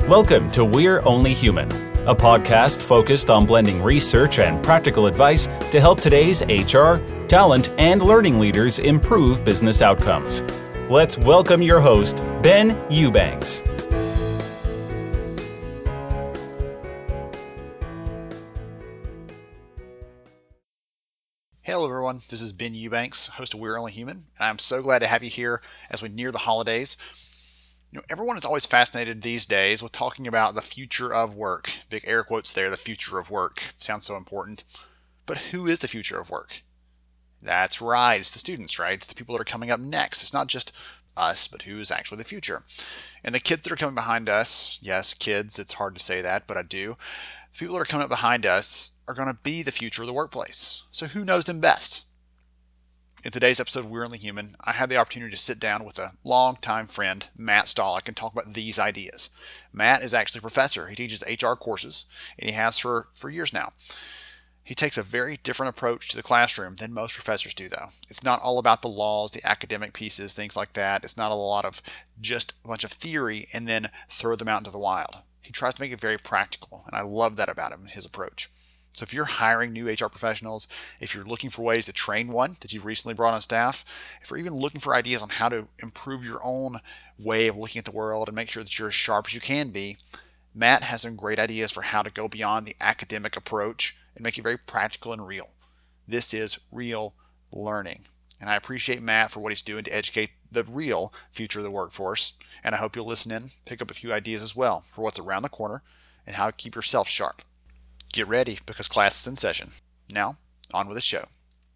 Welcome to We're Only Human, a podcast focused on blending research and practical advice to help today's HR, talent, and learning leaders improve business outcomes. Let's welcome your host, Ben Eubanks. Hello everyone, this is Ben Eubanks, host of We're Only Human, and I'm so glad to have you here as we near the holidays. Everyone is always fascinated these days with talking about the future of work. Big air quotes there, the future of work. Sounds so important. But who is the future of work? That's right, it's the students, right? It's the people that are coming up next. It's not just us, but who is actually the future. And the kids that are coming behind us, yes, kids, it's hard to say that, but I do. The people that are coming up behind us are going to be the future of the workplace. So who knows them best? In today's episode of We're Only Human, I had the opportunity to sit down with a longtime friend, Matt Stolick, and talk about these ideas. Matt is actually a professor. He teaches HR courses, and he has for years now. He takes a very different approach to the classroom than most professors do, though. It's not all about the laws, the academic pieces, things like that. It's not a lot of just a bunch of theory and then throw them out into the wild. He tries to make it very practical, and I love that about him, his approach. So if you're hiring new HR professionals, if you're looking for ways to train one that you've recently brought on staff, if you're even looking for ideas on how to improve your own way of looking at the world and make sure that you're as sharp as you can be, Matt has some great ideas for how to go beyond the academic approach and make it very practical and real. This is real learning. And I appreciate Matt for what he's doing to educate the real future of the workforce. And I hope you'll listen in, pick up a few ideas as well for what's around the corner and how to keep yourself sharp. Get ready because class is in session. Now, on with the show.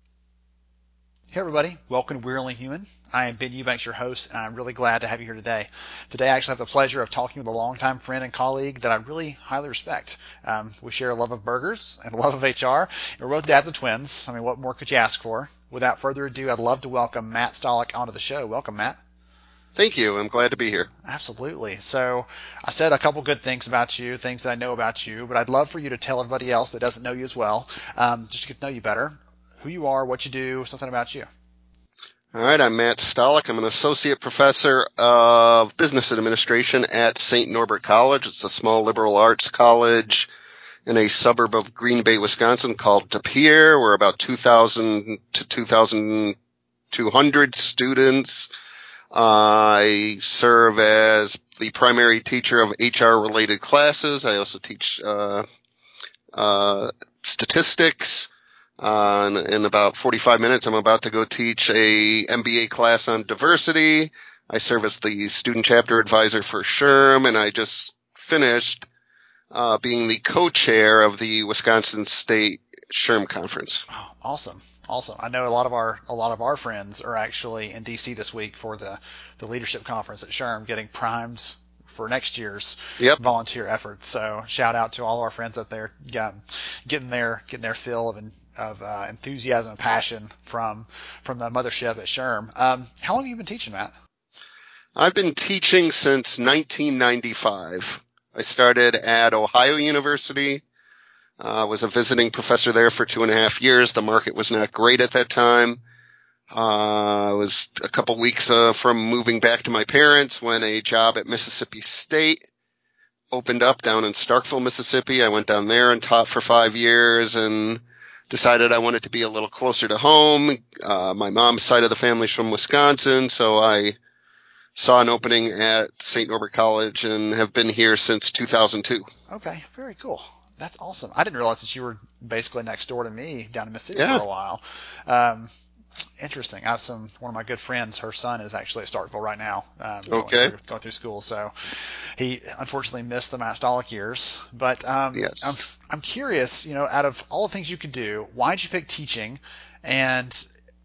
Hey everybody, welcome to We're Only Human. I am Ben Eubanks, your host, and I'm really glad to have you here today. Today I actually have the pleasure of talking with a longtime friend and colleague that I really highly respect. We share a love of burgers and a love of HR, and we're both dads of twins. I mean, what more could you ask for? Without further ado, I'd love to welcome Matt Stolick onto the show. Welcome, Matt. Thank you. I'm glad to be here. Absolutely. So I said a couple good things about you, things that I know about you, but I'd love for you to tell everybody else that doesn't know you as well, just to get to know you better, who you are, what you do, something about you. All right. I'm Matt Stolick. I'm an associate professor of business administration at St. Norbert College. It's a small liberal arts college in a suburb of Green Bay, Wisconsin called De Pere. We're about 2,000 to 2,200 students. I serve as the primary teacher of HR-related classes. I also teach statistics. In about 45 minutes, I'm about to go teach a MBA class on diversity. I serve as the student chapter advisor for SHRM, and I just finished being the co-chair of the Wisconsin State SHRM Conference. Oh, awesome. I know a lot of our friends are actually in DC this week for the leadership conference at SHRM, getting primed for next year's volunteer efforts. So shout out to all of our friends up there, getting their fill of enthusiasm and passion from the mothership at SHRM. How long have you been teaching, Matt? I've been teaching since 1995. I started at Ohio University. Was a visiting professor there for 2.5 years. The market was not great at that time. I was a couple weeks from moving back to my parents when a job at Mississippi State opened up down in Starkville, Mississippi. I went down there and taught for 5 years and decided I wanted to be a little closer to home. My mom's side of the family's from Wisconsin, so I saw an opening at St. Norbert College and have been here since 2002. Okay, very cool. That's awesome. I didn't realize that you were basically next door to me down in Mississippi for a while. Interesting. I have one of my good friends, her son is actually at Starkville right now, going through school. So he unfortunately missed the Matt Stolick years. But yes. I'm curious, out of all the things you could do, why did you pick teaching? And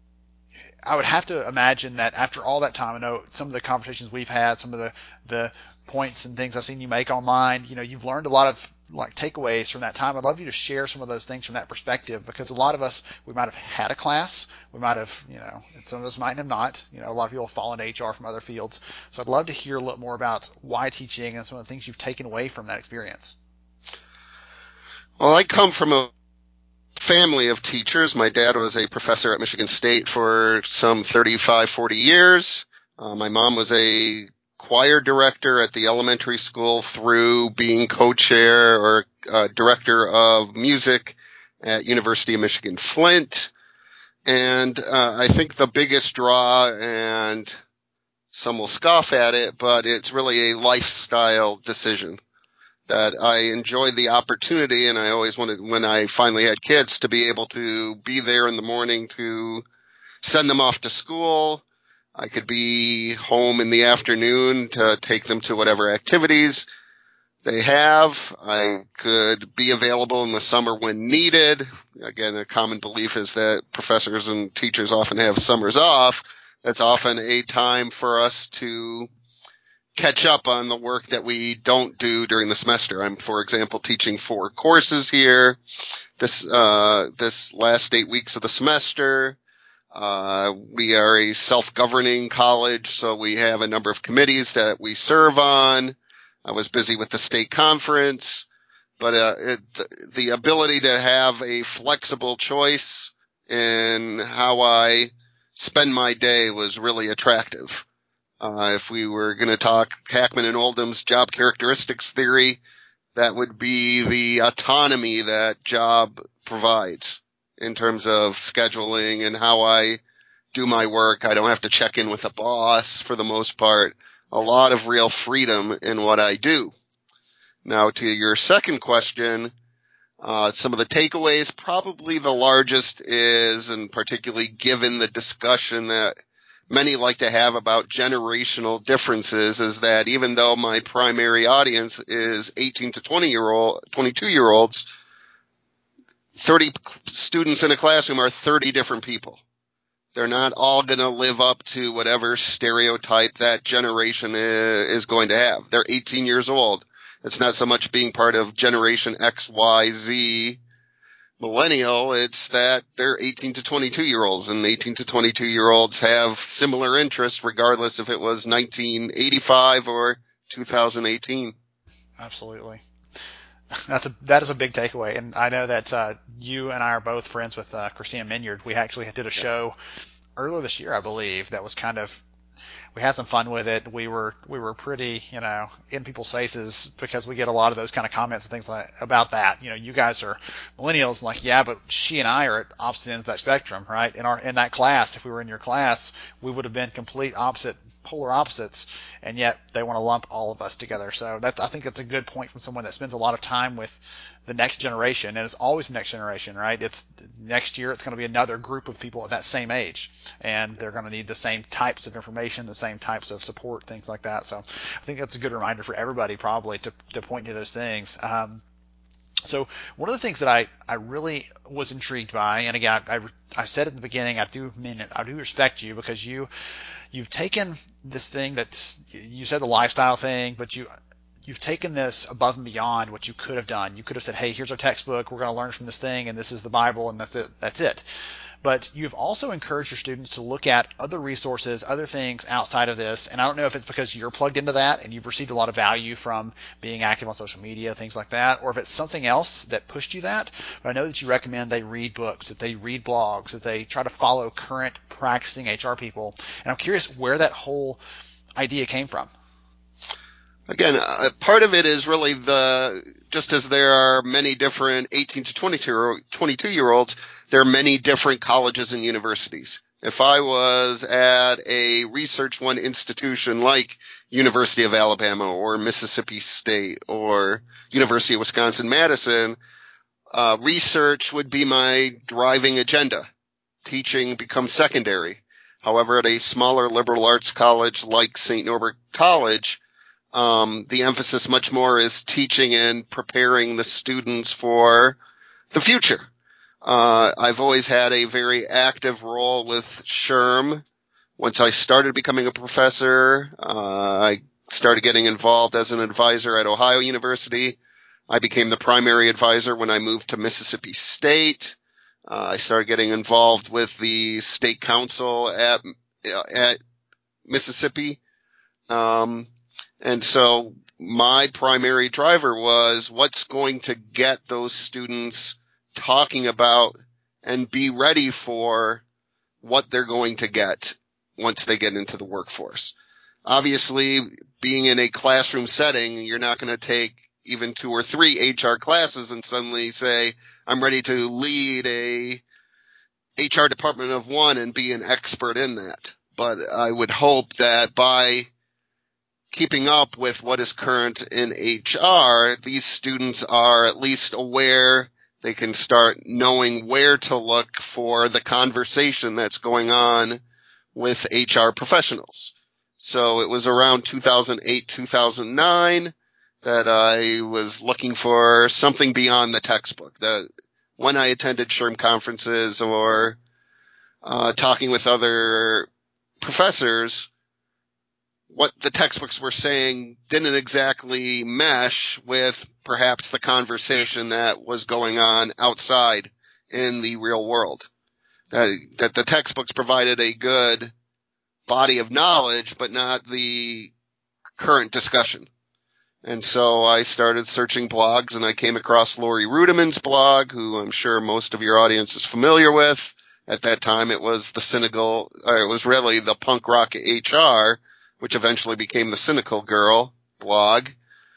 I would have to imagine that after all that time, I know some of the conversations we've had, some of the points and things I've seen you make online, you've learned a lot of takeaways from that time. I'd love you to share some of those things from that perspective, because a lot of us, we might have had a class, we might have, and some of us might have not. A lot of people fall into HR from other fields. So I'd love to hear a little more about why teaching and some of the things you've taken away from that experience. Well, I come from a family of teachers. My dad was a professor at Michigan State for some 35, 40 years. My mom was a choir director at the elementary school through being co-chair or director of music at University of Michigan Flint. And I think the biggest draw, and some will scoff at it, but it's really a lifestyle decision that I enjoyed the opportunity, and I always wanted, when I finally had kids, to be able to be there in the morning to send them off to school. I could be home in the afternoon to take them to whatever activities they have. I could be available in the summer when needed. Again, a common belief is that professors and teachers often have summers off. That's often a time for us to catch up on the work that we don't do during the semester. I'm, for example, teaching 4 courses here this last 8 weeks of the semester. We are a self-governing college, so we have a number of committees that we serve on. I was busy with the state conference, but the ability to have a flexible choice in how I spend my day was really attractive. If we were going to talk Hackman and Oldham's job characteristics theory, that would be the autonomy that job provides in terms of scheduling and how I do my work. I don't have to check in with a boss for the most part. A lot of real freedom in what I do. Now, to your second question, some of the takeaways, probably the largest is, and particularly given the discussion that many like to have about generational differences, is that even though my primary audience is 18 to 22-year-olds, 30 students in a classroom are 30 different people. They're not all going to live up to whatever stereotype that generation is going to have. They're 18 years old. It's not so much being part of generation X, Y, Z, millennial. It's that they're 18 to 22-year-olds, and 18 to 22-year-olds have similar interests regardless if it was 1985 or 2018. Absolutely. That is a big takeaway, and I know that you and I are both friends with Christina Minyard. We actually did a show earlier this year, I believe, that was kind of, we had some fun with it. We were pretty, in people's faces because we get a lot of those kind of comments and things like about that. You guys are millennials, and like, yeah, but she and I are at opposite ends of that spectrum, right? In that class, if we were in your class, we would have been complete polar opposites, and yet they want to lump all of us together. So I think that's a good point from someone that spends a lot of time with the next generation, and it's always the next generation, right? It's next year, it's going to be another group of people at that same age, and they're going to need the same types of information, the same types of support, things like that. So I think that's a good reminder for everybody probably to point to those things. So one of the things that I really was intrigued by, and again, I said at the beginning, I do respect you because you've taken this thing that you said, the lifestyle thing, but you've taken this above and beyond what you could have done. You could have said, hey, here's our textbook, we're going to learn from this thing, and this is the Bible, and that's it. But you've also encouraged your students to look at other resources, other things outside of this. And I don't know if it's because you're plugged into that and you've received a lot of value from being active on social media, things like that, or if it's something else that pushed you that. But I know that you recommend they read books, that they read blogs, that they try to follow current practicing HR people. And I'm curious where that whole idea came from. Again, part of it is really just as there are many different 18 to 22-year-olds, there are many different colleges and universities. If I was at a Research One institution like University of Alabama or Mississippi State or University of Wisconsin-Madison, research would be my driving agenda. Teaching becomes secondary. However, at a smaller liberal arts college like St. Norbert College, the emphasis much more is teaching and preparing the students for the future. I've always had a very active role with SHRM. Once I started becoming a professor, I started getting involved as an advisor at Ohio University. I became the primary advisor when I moved to Mississippi State. I started getting involved with the state council at Mississippi. And so my primary driver was what's going to get those students talking about and be ready for what they're going to get once they get into the workforce. Obviously, being in a classroom setting, you're not going to take even 2 or 3 HR classes and suddenly say, I'm ready to lead a HR department of one and be an expert in that. But I would hope that by keeping up with what is current in HR, these students are at least aware. They can start knowing where to look for the conversation that's going on with HR professionals. So it was around 2008, 2009 that I was looking for something beyond the textbook. That when I attended SHRM conferences or talking with other professors, what the textbooks were saying didn't exactly mesh with perhaps the conversation that was going on outside in the real world. That the textbooks provided a good body of knowledge, but not the current discussion. And so I started searching blogs, and I came across Laurie Rudimann's blog, who I'm sure most of your audience is familiar with. At that time, it was it was really the Punk Rock HR, which eventually became the Cynical Girl blog.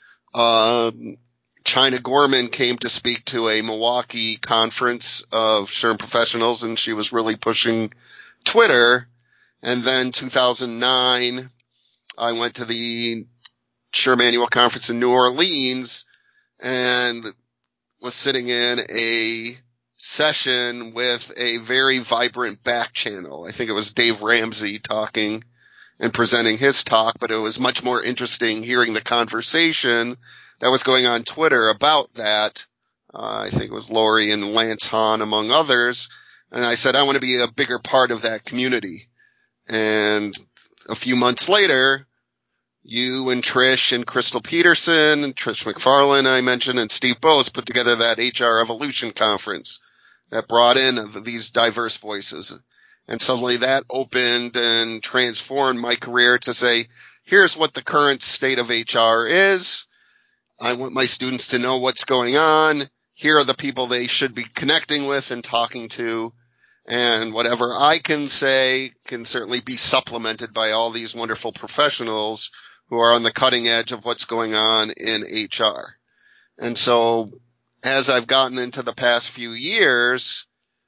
China Gorman came to speak to a Milwaukee conference of SHRM professionals, and she was really pushing Twitter. And then 2009, I went to the SHRM annual conference in New Orleans and was sitting in a session with a very vibrant back channel. I think it was Dave Ramsey talking and presenting his talk, but it was much more interesting hearing the conversation that was going on Twitter about that. I think it was Laurie and Lance Hahn, among others. And I said, I want to be a bigger part of that community. And a few months later, you and Trish and Crystal Peterson, and Trish McFarlane, I mentioned, and Steve Bose put together that HR Evolution conference that brought in these diverse voices. And suddenly that opened and transformed my career to say, here's what the current state of HR is. I want my students to know what's going on. Here are the people they should be connecting with and talking to. And whatever I can say can certainly be supplemented by all these wonderful professionals who are on the cutting edge of what's going on in HR. And so as I've gotten into the past few years,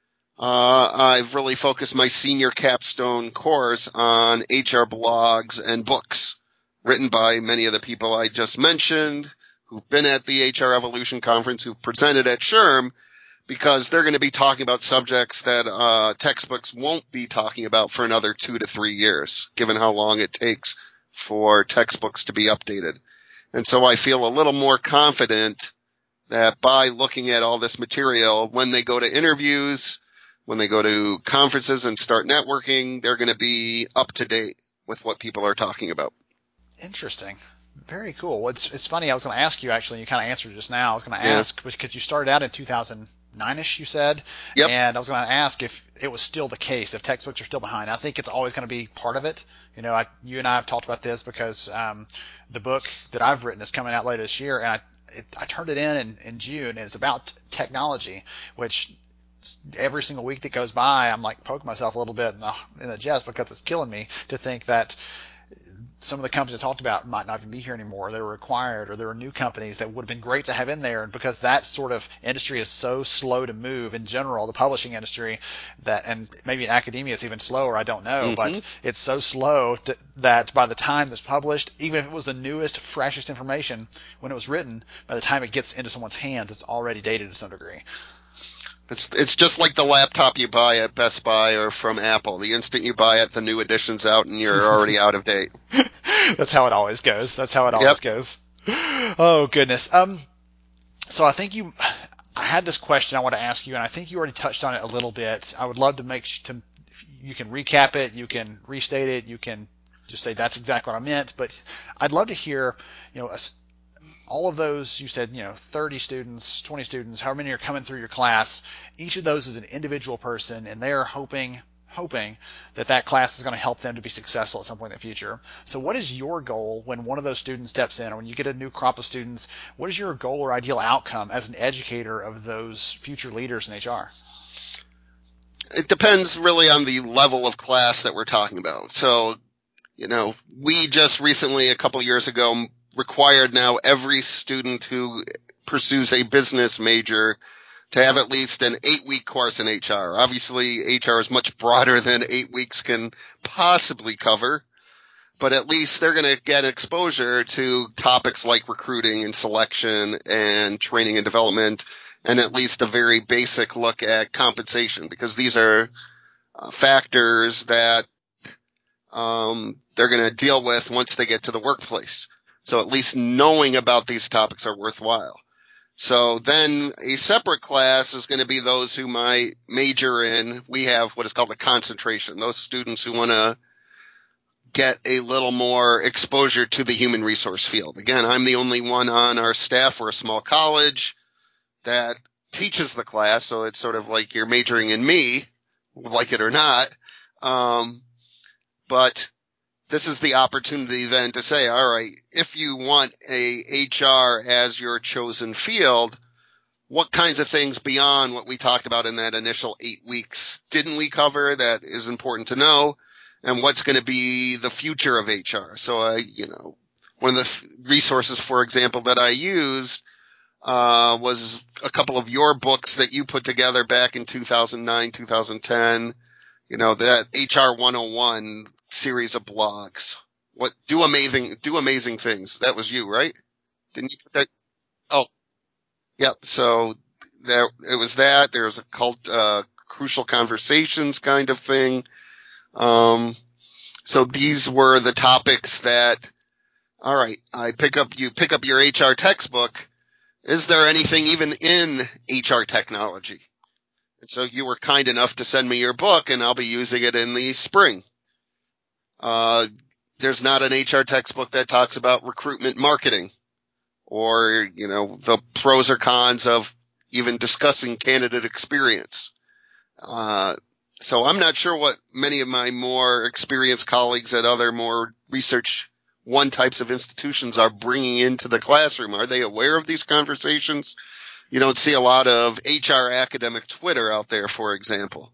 I've really focused my senior capstone course on HR blogs and books written by many of the people I just mentioned who've been at the HR Evolution Conference, who've presented at SHRM, because they're going to be talking about subjects that textbooks won't be talking about for another 2 to 3 years, given how long it takes for textbooks to be updated. And so I feel a little more confident that by looking at all this material, when they go to interviews, when they go to conferences and start networking, they're going to be up to date with what people are talking about. Interesting. Very cool. Well, it's funny. I was going to ask you, actually, you kind of answered just now. I was going to ask, because you started out in 2009-ish, you said. Yep. And I was going to ask if it was still the case, if textbooks are still behind. I think it's always going to be part of it. You know, you and I have talked about this because the book that I've written is coming out later this year, and I turned it in June, and it's about technology, which every single week that goes by, I'm like poking myself a little bit in the chest because it's killing me to think that some of the companies I talked about might not even be here anymore. They were acquired, or there were new companies that would have been great to have in there. And because that sort of industry is so slow to move in general, the publishing industry, and maybe in academia it's even slower, I don't know, but it's so slow that by the time it's published, even if it was the newest, freshest information when it was written, by the time it gets into someone's hands, it's already dated to some degree. It's just like the laptop you buy at Best Buy or from Apple. The instant you buy it, the new edition's out and you're already out of date. That's how it always goes. Goes. Oh, goodness. So I think I had this question I want to ask you, and I think you already touched on it a little bit. I would love to you can recap it, you can restate it, you can just say that's exactly what I meant, but I'd love to hear, all of those, you said, 30 students, 20 students, however many are coming through your class, each of those is an individual person, and they're hoping that class is going to help them to be successful at some point in the future. So what is your goal when one of those students steps in, or when you get a new crop of students? What is your goal or ideal outcome as an educator of those future leaders in HR? It depends really on the level of class that we're talking about. So We just recently, a couple years ago, required now every student who pursues a business major to have at least an 8-week course in HR. Obviously, HR is much broader than 8 weeks can possibly cover, but at least they're going to get exposure to topics like recruiting and selection and training and development, and at least a very basic look at compensation, because these are factors that they're going to deal with once they get to the workplace. So at least knowing about these topics are worthwhile. So then a separate class is going to be those who might major in, we have what is called a concentration, those students who want to get a little more exposure to the human resource field. Again, I'm the only one on our staff. We're a small college that teaches the class, so it's sort of like you're majoring in me, like it or not. But this is the opportunity then to say, all right, if you want a HR as your chosen field, what kinds of things beyond what we talked about in that initial 8 weeks didn't we cover that is important to know? And what's going to be the future of HR? So, one of the resources, for example, that I used was a couple of your books that you put together back in 2009, 2010. That HR 101 series of blogs. Do amazing things. That was you, right? Didn't you put that? Oh, yeah. So it was that. There was a crucial conversations kind of thing. So these were the topics that, all right, you pick up your HR textbook. Is there anything even in HR technology? And so you were kind enough to send me your book, and I'll be using it in the spring. There's not an HR textbook that talks about recruitment marketing or, the pros or cons of even discussing candidate experience. So I'm not sure what many of my more experienced colleagues at other more research one types of institutions are bringing into the classroom. Are they aware of these conversations? You don't see a lot of HR academic Twitter out there, for example.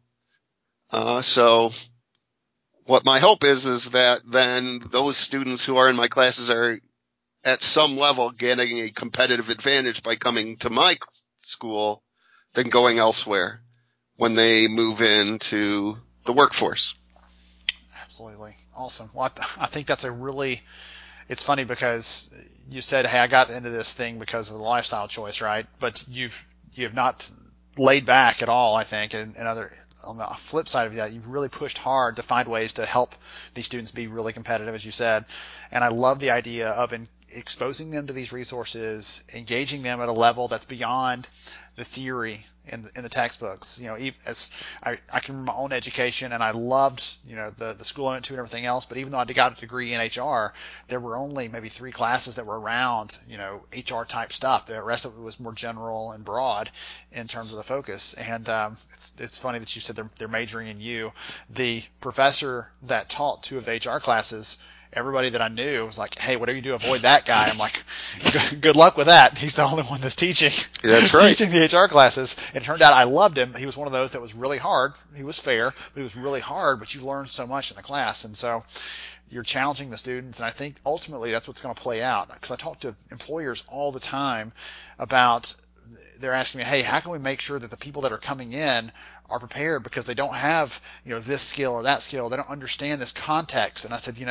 So what my hope is that then those students who are in my classes are at some level getting a competitive advantage by coming to my school than going elsewhere when they move into the workforce. Absolutely. Awesome. Well, I think that's it's funny because you said, hey, I got into this thing because of the lifestyle choice, right? But you have not laid back at all, I think. And on the flip side of that, you've really pushed hard to find ways to help these students be really competitive, as you said. And I love the idea of exposing them to these resources, engaging them at a level that's beyond the theory in the textbooks. As I can remember my own education, and I loved the school I went to and everything else. But even though I got a degree in HR, there were only maybe 3 classes that were around HR type stuff. The rest of it was more general and broad in terms of the focus. And it's funny that you said they're majoring in you. The professor that taught 2 of the HR classes, everybody that I knew was like, hey, whatever you do, avoid that guy. I'm like, good luck with that. He's the only one that's teaching. That's right. Teaching the HR classes. And it turned out I loved him. He was one of those that was really hard. He was fair, but he was really hard, but you learned so much in the class. And so you're challenging the students. And I think ultimately that's what's going to play out. Because I talk to employers all the time about, they're asking me, hey, how can we make sure that the people that are coming in are prepared because they don't have, this skill or that skill. They don't understand this context. And I said,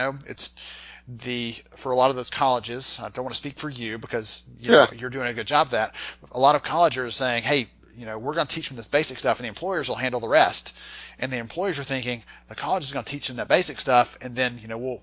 it's for a lot of those colleges, I don't want to speak for you because you're doing a good job of that. A lot of colleges are saying, hey, we're going to teach them this basic stuff and the employers will handle the rest. And the employers are thinking the college is going to teach them that basic stuff and then,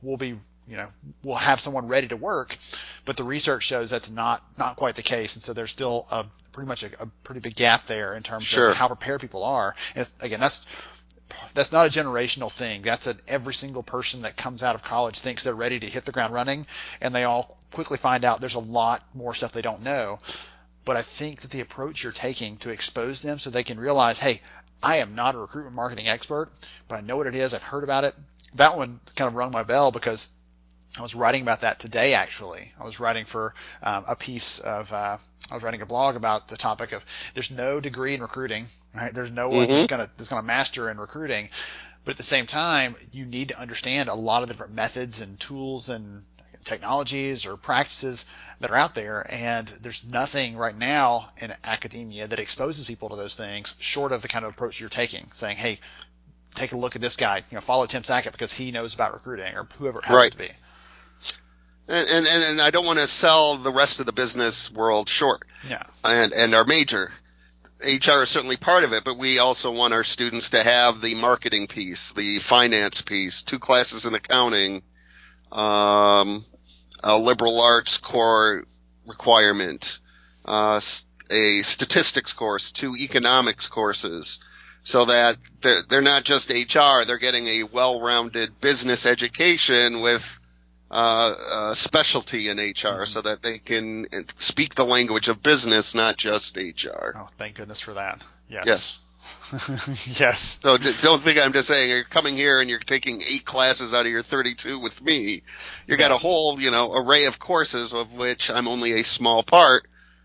we'll have someone ready to work. But the research shows that's not quite the case. And so there's still pretty much a pretty big gap there in terms of how prepared people are. And again, that's not a generational thing. That's every single person that comes out of college thinks they're ready to hit the ground running, and they all quickly find out there's a lot more stuff they don't know. But I think that the approach you're taking to expose them so they can realize, hey, I am not a recruitment marketing expert, but I know what it is. I've heard about it. That one kind of rung my bell because I was writing about that today, actually. I was writing for a piece of I was writing a blog about the topic of there's no degree in recruiting, right? There's no one that's going to master in recruiting, But at the same time, you need to understand a lot of the different methods and tools and technologies or practices that are out there. And there's nothing right now in academia that exposes people to those things short of the kind of approach you're taking, saying, hey, take a look at this guy, follow Tim Sackett because he knows about recruiting, or whoever it happens to be. And I don't want to sell the rest of the business world short. Yeah. And our major. HR is certainly part of it, but we also want our students to have the marketing piece, the finance piece, 2 classes in accounting, a liberal arts core requirement, a statistics course, 2 economics courses, so that they're not just HR, they're getting a well-rounded business education with specialty in HR, so that they can speak the language of business, not just HR. Oh, thank goodness for that. Yes. Yes. So don't think I'm just saying you're coming here and you're taking 8 classes out of your 32 with me. You got a whole, array of courses of which I'm only a small part.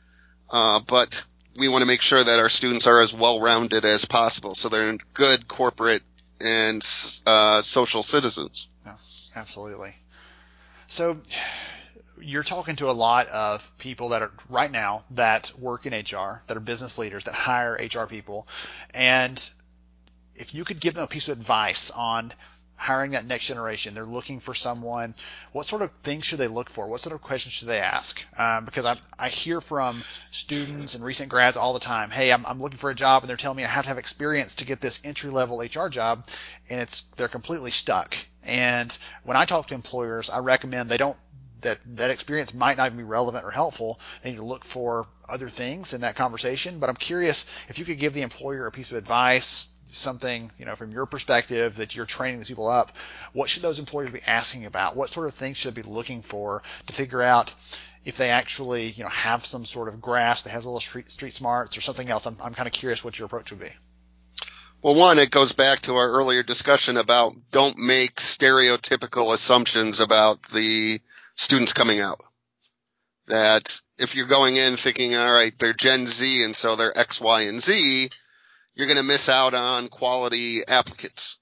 But we want to make sure that our students are as well-rounded as possible, so they're good corporate and social citizens. Yeah, absolutely. So you're talking to a lot of people that are right now that work in HR, that are business leaders, that hire HR people. And if you could give them a piece of advice on hiring that next generation, they're looking for someone, what sort of things should they look for? What sort of questions should they ask? Because I hear from students and recent grads all the time, hey, I'm looking for a job, and they're telling me I have to have experience to get this entry-level HR job, and they're completely stuck. And when I talk to employers, I recommend that experience might not even be relevant or helpful. They need to look for other things in that conversation. But I'm curious if you could give the employer a piece of advice, something, from your perspective that you're training these people up. What should those employers be asking about? What sort of things should they be looking for to figure out if they actually, have some sort of grasp, they have a little street smarts or something else? I'm kind of curious what your approach would be. Well, one, it goes back to our earlier discussion about don't make stereotypical assumptions about the students coming out. That if you're going in thinking, all right, they're Gen Z and so they're X, Y, and Z, you're going to miss out on quality applicants.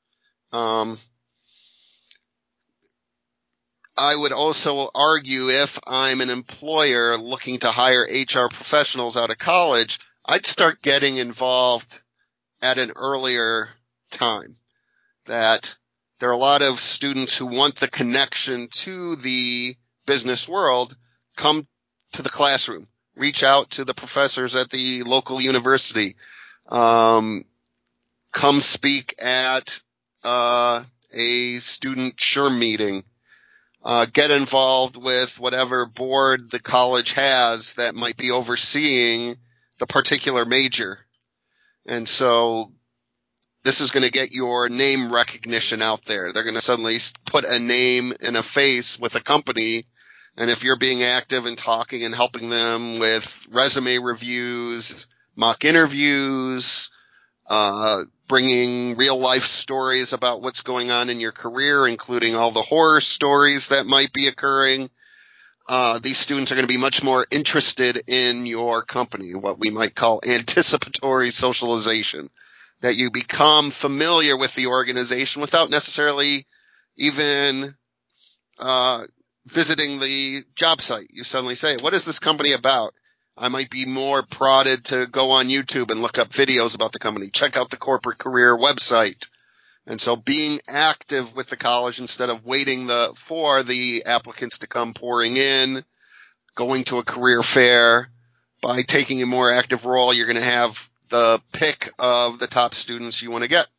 I would also argue if I'm an employer looking to hire HR professionals out of college, I'd start getting involved at an earlier time. That there are a lot of students who want the connection to the business world. Come to the classroom, reach out to the professors at the local university, come speak at a student SHRM meeting, get involved with whatever board the college has that might be overseeing the particular major. And so this is going to get your name recognition out there. They're going to suddenly put a name and a face with a company. And if you're being active and talking and helping them with resume reviews, mock interviews, bringing real life stories about what's going on in your career, including all the horror stories that might be occurring, these students are going to be much more interested in your company, what we might call anticipatory socialization. That you become familiar with the organization without necessarily even visiting the job site. You suddenly say, what is this company about? I might be more prodded to go on YouTube and look up videos about the company, check out the corporate career website. And so being active with the college instead of waiting for the applicants to come pouring in, going to a career fair, by taking a more active role, you're going to have the pick of the top students you want to get.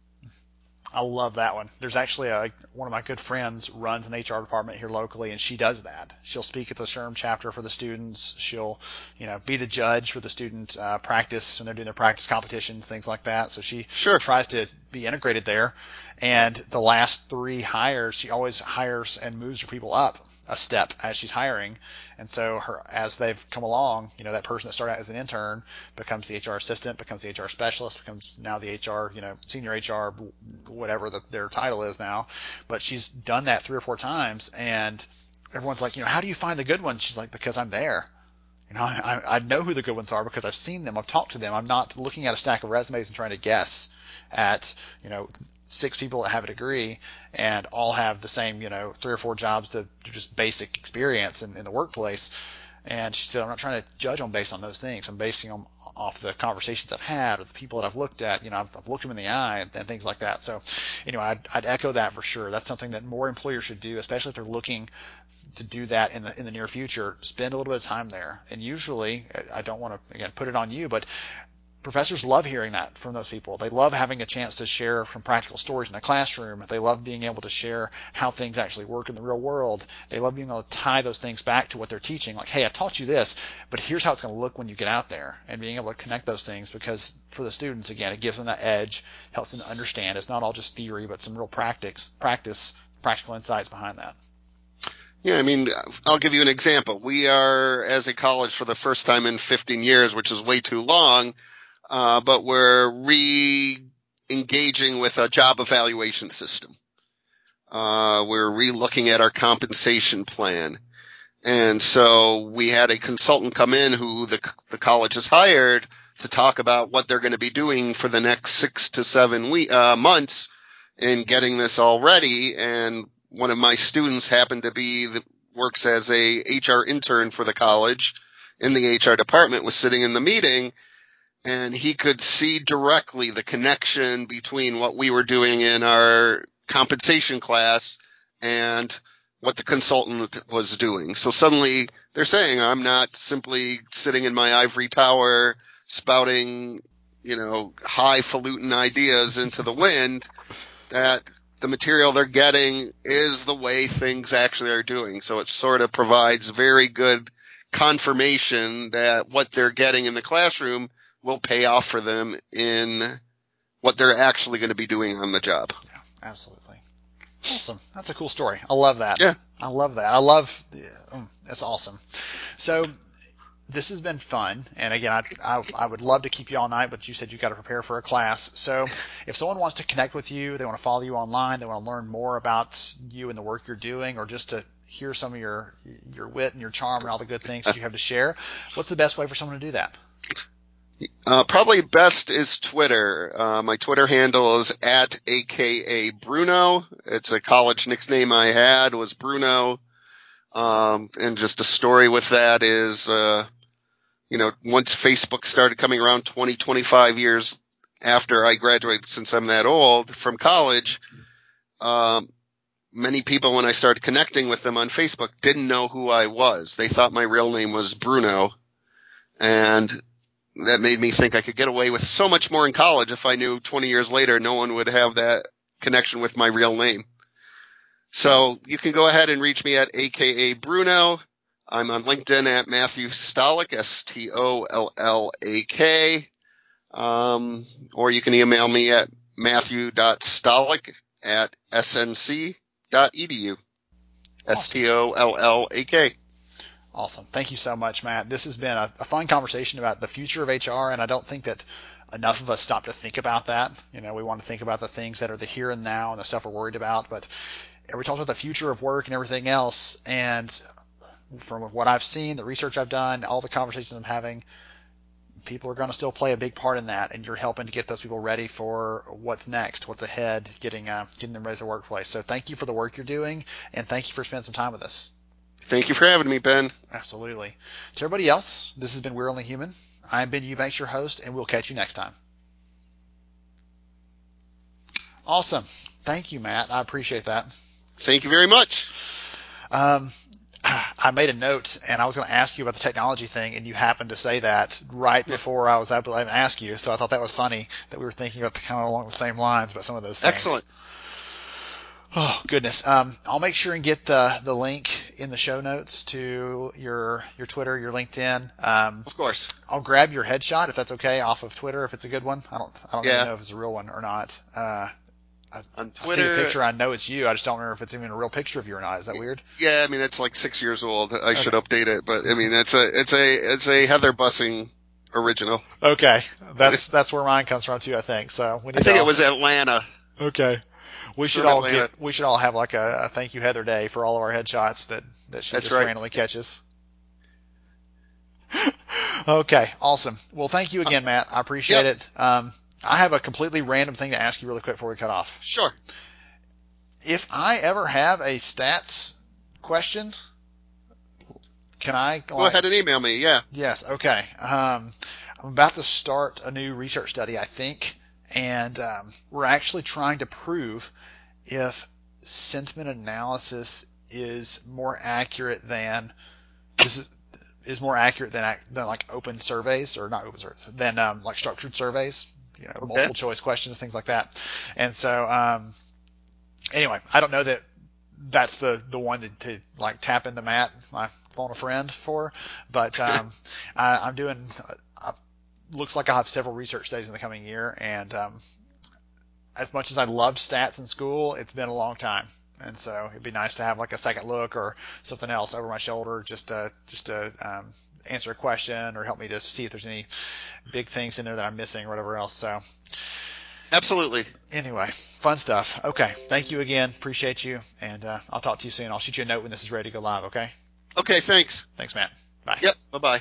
I love that one. There's actually one of my good friends runs an HR department here locally, and she does that. She'll speak at the SHRM chapter for the students. She'll, be the judge for the student practice when they're doing their practice competitions, things like that. So she tries to be integrated there. And the last 3 hires, she always hires and moves her people up a step as she's hiring. And so as they've come along, that person that started out as an intern becomes the HR assistant, becomes the HR specialist, becomes now the HR, senior HR, whatever their title is now. But she's done that 3 or 4 times, and everyone's like, how do you find the good ones? She's like, because I'm there. I know who the good ones are because I've seen them. I've talked to them. I'm not looking at a stack of resumes and trying to guess at, 6 people that have a degree and all have the same, 3 or 4 jobs to just basic experience in the workplace. And she said, I'm not trying to judge them based on those things. I'm basing them off the conversations I've had or the people that I've looked at. I've looked them in the eye and things like that. So, I'd echo that for sure. That's something that more employers should do, especially if they're looking to do that in the near future. Spend a little bit of time there. And usually, I don't want to, again, put it on you, but professors love hearing that from those people. They love having a chance to share from practical stories in the classroom. They love being able to share how things actually work in the real world. They love being able to tie those things back to what they're teaching. Like, hey, I taught you this, but here's how it's going to look when you get out there, and being able to connect those things, because for the students, again, it gives them that edge, helps them understand. It's not all just theory, but some real practical insights behind that. Yeah, I mean, I'll give you an example. We are, as a college, for the first time in 15 years, which is way too long, but we're re-engaging with a job evaluation system. We're re-looking at our compensation plan. And so we had a consultant come in who the college has hired to talk about what they're going to be doing for the next 6 to 7 months in getting this all ready. And one of my students happened to works as a HR intern for the college in the HR department, was sitting in the meeting, and he could see directly the connection between what we were doing in our compensation class and what the consultant was doing. So suddenly they're saying, I'm not simply sitting in my ivory tower spouting, highfalutin ideas into the wind, that the material they're getting is the way things actually are doing. So it sort of provides very good confirmation that what they're getting in the classroom will pay off for them in what they're actually going to be doing on the job. Yeah, absolutely. Awesome. That's a cool story. I love that. Yeah. I love that. That's awesome. So this has been fun. And again, I would love to keep you all night, but you said you got to prepare for a class. So if someone wants to connect with you, they want to follow you online, they want to learn more about you and the work you're doing, or just to hear some of your wit and your charm and all the good things that you have to share, what's the best way for someone to do that? Probably best is Twitter. My Twitter handle is @AKA Bruno. It's a college nickname I had, was Bruno. And just a story with that is, once Facebook started coming around 25 years after I graduated, since I'm that old, from college, many people, when I started connecting with them on Facebook, didn't know who I was. They thought my real name was Bruno. And that made me think I could get away with so much more in college if I knew 20 years later no one would have that connection with my real name. So you can go ahead and reach me at AKA Bruno. I'm on LinkedIn at Matthew Stollak, STOLLAK. Or you can email me at matthew.stollak@snc.edu. STOLLAK. Awesome. Thank you so much, Matt. This has been a fun conversation about the future of HR, and I don't think that enough of us stop to think about that. We want to think about the things that are the here and now and the stuff we're worried about, but we talk about the future of work and everything else, and from what I've seen, the research I've done, all the conversations I'm having, people are going to still play a big part in that, and you're helping to get those people ready for what's next, what's ahead, getting them ready for the workplace. So thank you for the work you're doing, and thank you for spending some time with us. Thank you for having me, Ben. Absolutely. To everybody else, this has been We're Only Human. I'm Ben Eubanks, your host, and we'll catch you next time. Awesome. Thank you, Matt. I appreciate that. Thank you very much. I made a note, and I was going to ask you about the technology thing, and you happened to say that right before I was able to ask you, so I thought that was funny that we were thinking about kind of along the same lines about some of those things. Excellent. Oh, goodness. I'll make sure and get the link in the show notes to your Twitter, your LinkedIn. Of course. I'll grab your headshot, if that's okay, off of Twitter, if it's a good one. I don't even know if it's a real one or not. On Twitter, I see a picture, I know it's you. I just don't remember if it's even a real picture of you or not. Is that weird? Yeah, I mean, it's like 6 years old. I should update it, but I mean, it's a Heather Bussing original. Okay. That's where mine comes from too, I think. So I think it was Atlanta. Okay. We should all have like a thank you Heather Day for all of our headshots that she just randomly catches. Okay, awesome. Well, thank you again, Matt. I appreciate it. I have a completely random thing to ask you really quick before we cut off. Sure. If I ever have a stats question, can I Go ahead and email me. Yeah. Yes. Okay. I'm about to start a new research study, I think, and we're actually trying to prove if sentiment analysis is more accurate than like open surveys, or not open surveys, than like structured surveys, multiple choice questions, things like that. And so anyway, I don't know that that's the one to like tap into Matt, my phone a friend for, but I'm doing. Looks like I'll have several research studies in the coming year, and as much as I loved stats in school, it's been a long time, and so it'd be nice to have like a second look or something else over my shoulder, just to answer a question or help me to see if there's any big things in there that I'm missing or whatever else. So. Absolutely. Anyway, fun stuff. Okay, thank you again. Appreciate you, and I'll talk to you soon. I'll shoot you a note when this is ready to go live, okay? Okay, thanks. Thanks, Matt. Bye. Yep, bye-bye.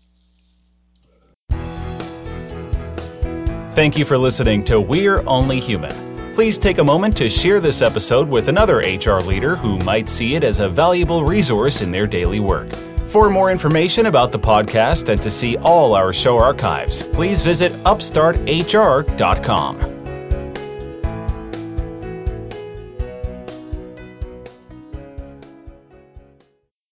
Thank you for listening to We're Only Human. Please take a moment to share this episode with another HR leader who might see it as a valuable resource in their daily work. For more information about the podcast and to see all our show archives, please visit upstarthr.com.